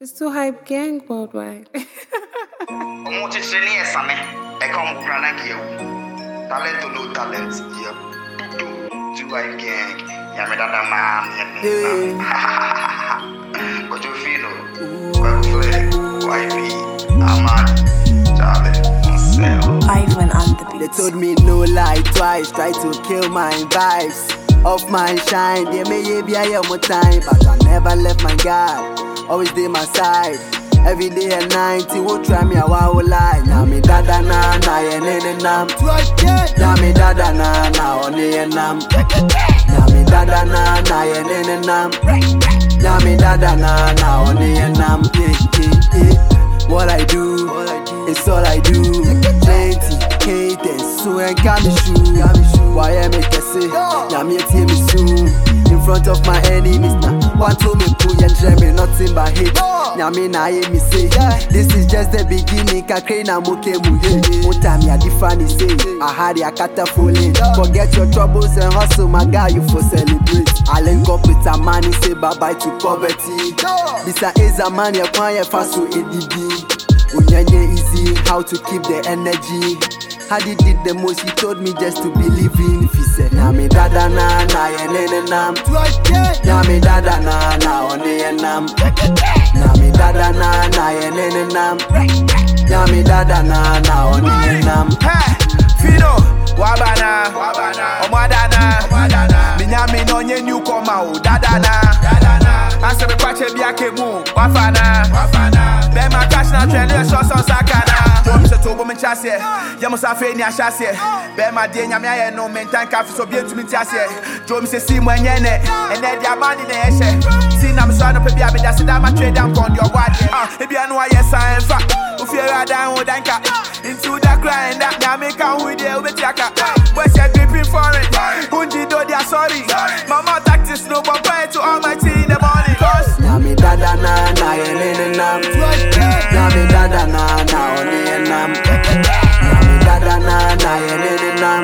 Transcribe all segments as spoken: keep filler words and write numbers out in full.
It's too hype gang worldwide. Muchichini esame, ekon prana kieu. Talent to no talent, yeah. Do too hype gang. Yamedada man, yeah. But you feel no, well flag, Y P, Aman, Charlie, myself. Ivan on the beat. They told me no lie twice, try to kill my vibes. Off my shine, they may be a more time, but I never left my guard. Always dey my side. Every day at night, he won't try me a wow lie. Now me dada na na yene nam. Now me dada na na one nam. Now me dada na na yene nam. Now me dada na na one nam. What I do, it's all I do. Plenty haters, so I got me shoe. Why I make a say? Now me tear me soon. In front of my enemies now. Want to me pull and try me nothing but hate. Now me na hear me say, this is just the beginning. Kakre na moke muhe. One time ya different say, I had ya kata falling. Forget your troubles and hustle, my guy, you for celebrate. I link up with a man, he say bye bye to poverty. This is a man ya kwanya faso A D B. Unyenye easy, how to keep the energy. How he did the most, he told me just to believe in. If he said, na me dada na na yene nam. Na me dada na na one nam. Na me dada na na yene nam. Na me dada na na one nam. Hey, Fido, wabana, wabana, omadana, minyami no nye newcomer, o dadana, dadana. Ase me kwache biake mu, wafana, wafana. Be ma cash na trend, so so sakana. Tom se tobo me chase, yamo sa fe ni achase. Be ma die nyame aye no mentan kafi so bien tumi tiase. Tom se si mo nyene, ene dia mani na ehye. Si na me so no pe bia be da se da ma trade am kon your wade. Ah, e bia no aye san fa. O fi ra dan o danka. Into the grind that na make am with you be tiaka. Boy say gripping for it. Unji do dia sorry. Mama tactics no but pray to Almighty in the morning. Cause na me dada na na yene nam. Na me dada na na one nam. Na me dada na na yene nam.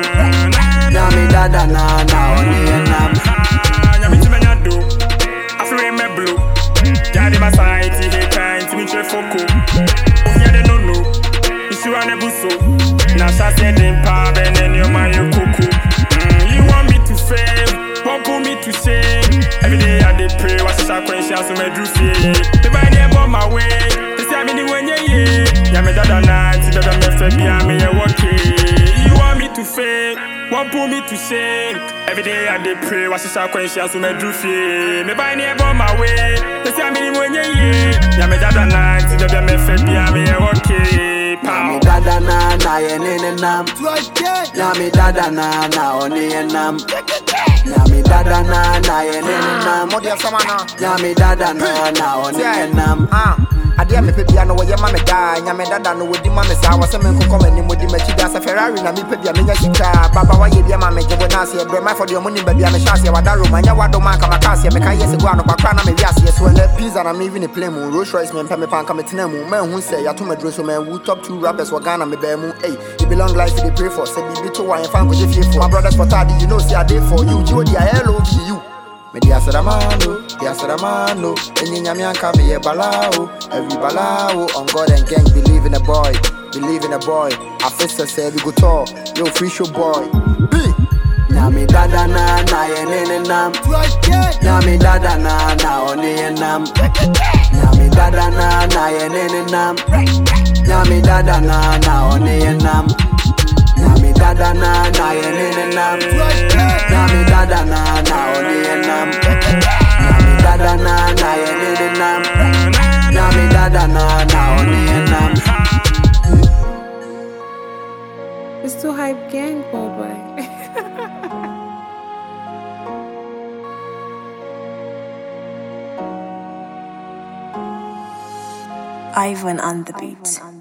Na me dada na na one nam. Nyami ti menya do, afre me blue. Jadi my side, he trying to me tre foko. Onya de no no, isu ane buso. Na sa se dem pa ben en your man you kuku. You want me to fail, won't put me to shame. Every day I dey pray, what's the consequence so me do feel. The by the on my way, they say me the when ye ye. Ya me dada na, ti dada me fe bi am me okay. You want me to fail, won't put me to shame. Every day I dey pray, what's the consequence so me do feel. Me by the on my way, they say me the when ye ye. Ya me dada na, ti dada me fe bi am me okay. Na me dada na na yene nam. Na me dada na na one nam. Na me dada na na yene nam. Na me dada na na one nam. Adia me pebia no ye ma me da nya me dada no wodi ma me sa wa se me kokko mani modi ma chi da sa Ferrari na me pebia me nya sika baba wa ye bia ma me jebo na se bre my for the money bia me shase wa da ro ma nya wa do ma ka ma ka se me ka yes go ano kwakra na me wiase yes when the pizza na me even a play mu Rolls Royce me pay me pan ka me tena mu man hu say ya to me dro so man who top two rappers wa Ghana me be mu hey it belong life to the pray for say bibi to wa fan ko je fie for my brothers for tadi you know say I dey for you Jody I hello to you. Me dia saramano, dia saramano. Enye nyame anka me ye balao, every balao. On God and gang, believe in a boy, believe in a boy. Afisa say we go tall, yo free show boy. B. Na me dada na na yene nam. Na me dada na na one nam. Na me dada na na yene nam. Na me dada na na one nam. Na me dada na na yene nam. Na me dada na na one nam. Na me dada na na yene nam. Na me dada na na one nam. It's too hype gang worldwide. Ivan on the beat.